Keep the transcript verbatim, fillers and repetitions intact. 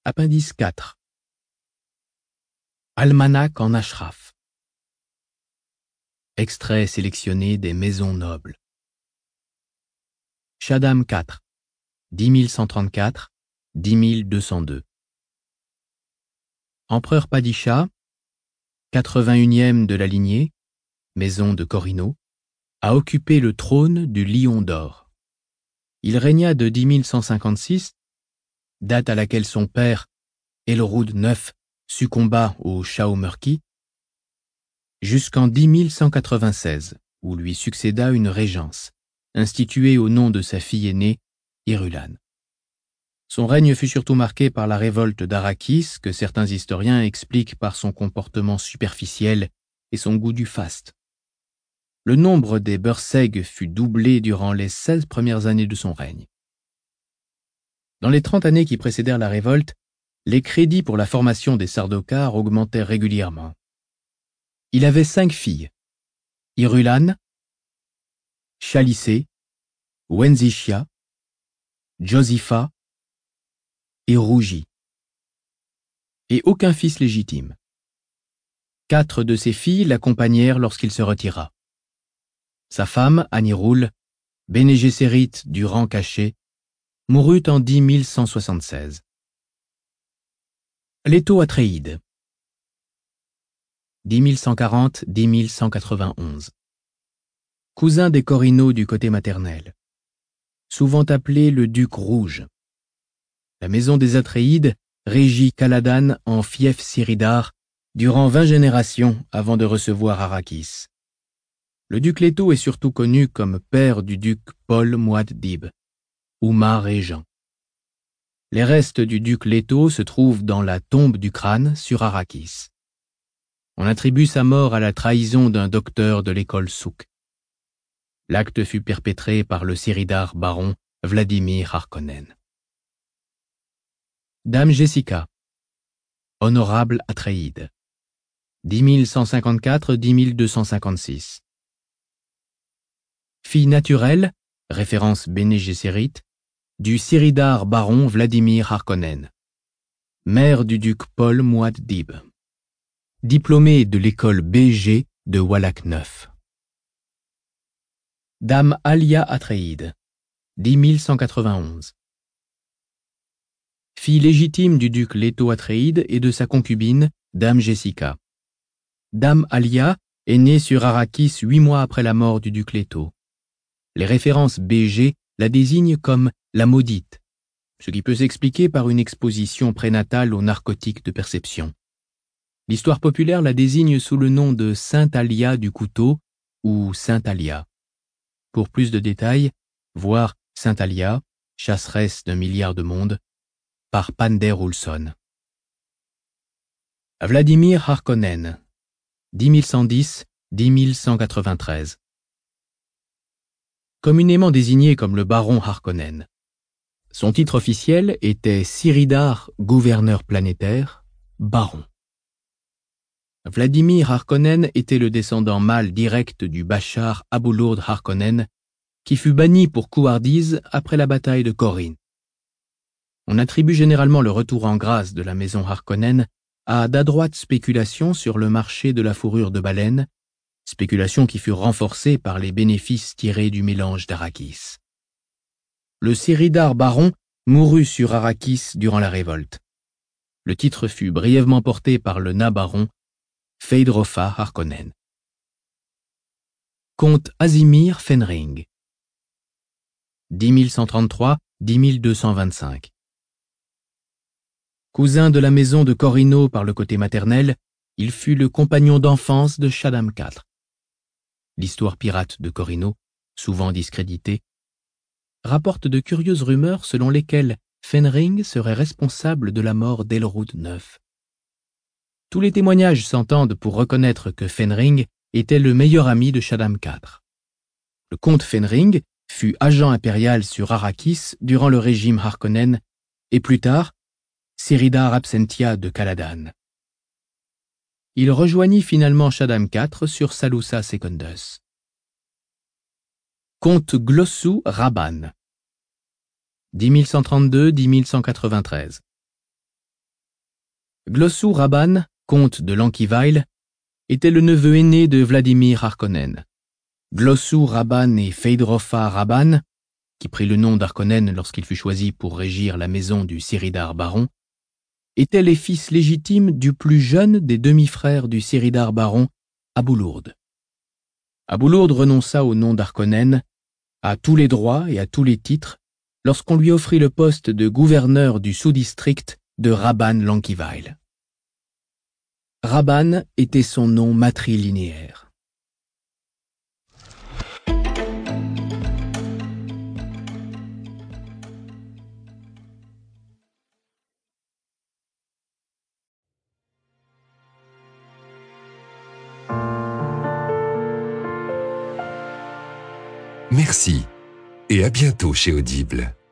Appendice quatre. Almanach en Ashraf. Extrait sélectionné des maisons nobles. Shaddam quatre, dix mille cent trente-quatre, dix mille deux cent deux. Empereur Padishah, quatre-vingt-unième de la lignée, maison de Corino, a occupé le trône du Lion d'Or. Il régna de dix mille cent cinquante-six, date à laquelle son père, Elrond neuf, succomba au Shao-Murki, jusqu'en dix mille cent quatre-vingt-seize, où lui succéda une régence, instituée au nom de sa fille aînée, Irulan. Son règne fut surtout marqué par la révolte d'Arrakis, que certains historiens expliquent par son comportement superficiel et son goût du faste. Le nombre des Berseg fut doublé durant les seize premières années de son règne. Dans les trente années qui précédèrent la révolte, les crédits pour la formation des Sardaukar augmentèrent régulièrement. Il avait cinq filles, Irulan, Chalice, Wenzishia, Josipha et Rougi, et aucun fils légitime. Quatre de ses filles l'accompagnèrent lorsqu'il se retira. Sa femme, Anirul, Bene Gesserit du rang caché, mourut en dix mille cent soixante-seize. Leto Atréide, dix mille cent quarante à dix mille cent quatre-vingt-onze. Cousin des Corino du côté maternel, souvent appelé le duc rouge. La maison des Atréides régit Caladan en fief Siridar durant vingt générations avant de recevoir Arrakis. Le duc Leto est surtout connu comme père du duc Paul Muad'Dib, Umar régent. Les restes du duc Leto se trouvent dans la tombe du crâne sur Arrakis. On attribue sa mort à la trahison d'un docteur de l'école Souk. L'acte fut perpétré par le Siridar baron Vladimir Harkonnen. Dame Jessica, honorable Atréide, dix mille cent cinquante-quatre à dix mille deux cent cinquante-six. Fille naturelle, référence Bene Gesserit, du Siridar baron Vladimir Harkonnen, mère du duc Paul Muad'Dib, diplômée de l'école B G de Wallach neuf. Dame Alia Atréide, dix mille cent quatre-vingt-onze. Fille légitime du duc Leto Atréide et de sa concubine, Dame Jessica. Dame Alia est née sur Arrakis huit mois après la mort du duc Leto. Les références B G la désignent comme la maudite, ce qui peut s'expliquer par une exposition prénatale aux narcotiques de perception. L'histoire populaire la désigne sous le nom de Sainte Alia du couteau ou Sainte Alia. Pour plus de détails, voir Sainte Alia, chasseresse d'un milliard de mondes, par Pander Olson. Vladimir Harkonnen, dix mille cent dix à dix mille cent quatre-vingt-treize. Communément désigné comme le baron Harkonnen. Son titre officiel était Siridar, gouverneur planétaire, baron. Vladimir Harkonnen était le descendant mâle direct du Bashar Abulurd Harkonnen, qui fut banni pour couardise après la bataille de Corrin. On attribue généralement le retour en grâce de la maison Harkonnen à d'adroites spéculations sur le marché de la fourrure de baleine, spéculations qui furent renforcées par les bénéfices tirés du mélange d'Arrakis. Le Siridar baron mourut sur Arrakis durant la révolte. Le titre fut brièvement porté par le na-baron Feyd-Rautha Harkonnen. Comte Asimir Fenring, dix mille cent trente-trois à dix mille deux cent vingt-cinq. Cousin de la maison de Corino par le côté maternel, il fut le compagnon d'enfance de Shaddam quatre. L'histoire pirate de Corino, souvent discréditée, rapporte de curieuses rumeurs selon lesquelles Fenring serait responsable de la mort d'Elrond neuf. Tous les témoignages s'entendent pour reconnaître que Fenring était le meilleur ami de Shaddam quatre. Le comte Fenring fut agent impérial sur Arrakis durant le régime Harkonnen et plus tard, Siridar Absentia de Caladan. Il rejoignit finalement Shaddam quatre sur Salusa Secundus. Comte Glossu Raban, dix mille cent trente-deux à dix mille cent quatre-vingt-treize. Glossu Rabban, comte de Lankiweil, était le neveu aîné de Vladimir Harkonnen. Glossu Rabban et Feyd-Raufha Rabban, qui prit le nom d'Harkonnen lorsqu'il fut choisi pour régir la maison du Siridar baron, étaient les fils légitimes du plus jeune des demi-frères du Siridar baron, Aboulourd. Aboulourd renonça au nom d'Harkonnen, à tous les droits et à tous les titres, lorsqu'on lui offrit le poste de gouverneur du sous-district de Rabban-Lankiweil. Rabban était son nom matrilinéaire. Merci et à bientôt chez Audible.